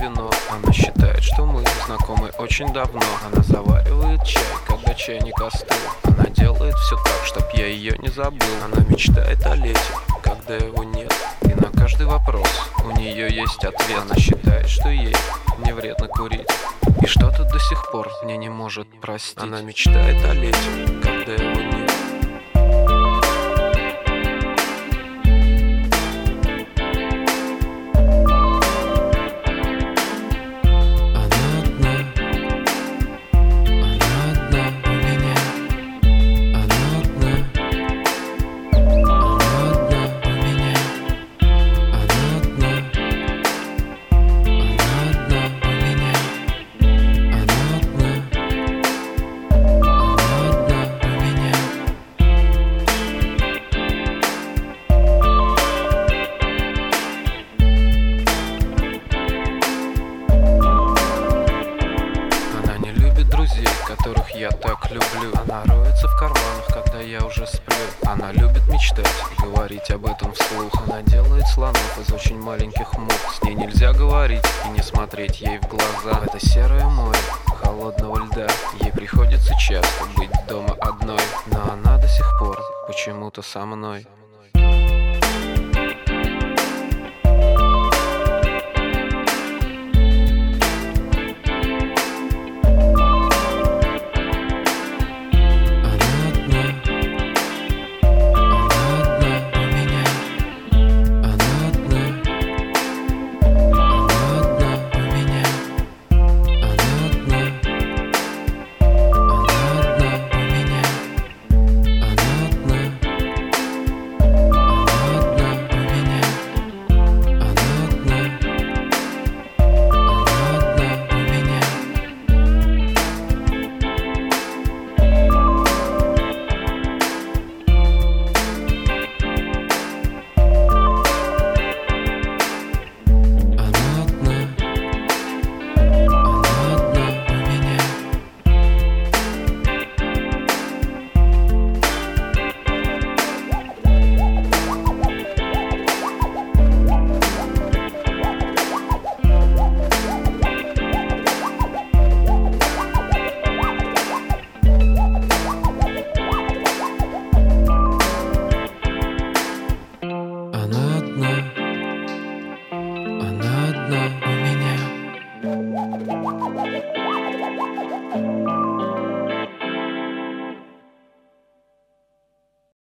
вино. Она считает, что мы знакомы очень давно. Она заваривает чай, когда чайник остыл. Она делает все так, чтоб я ее не забыл. Она мечтает о лете, когда его нет. И на каждый вопрос у нее есть ответ. Она считает, что ей не вредно курить, и что-то до сих пор мне не может простить. Она мечтает о лете, когда его нет. Которых я так люблю. Она роется в карманах, когда я уже сплю. Она любит мечтать и говорить об этом вслух. Она делает слонов из очень маленьких мух. С ней нельзя говорить и не смотреть ей в глаза. Это серое море холодного льда. Ей приходится часто быть дома одной, но она до сих пор почему-то со мной. Она одна.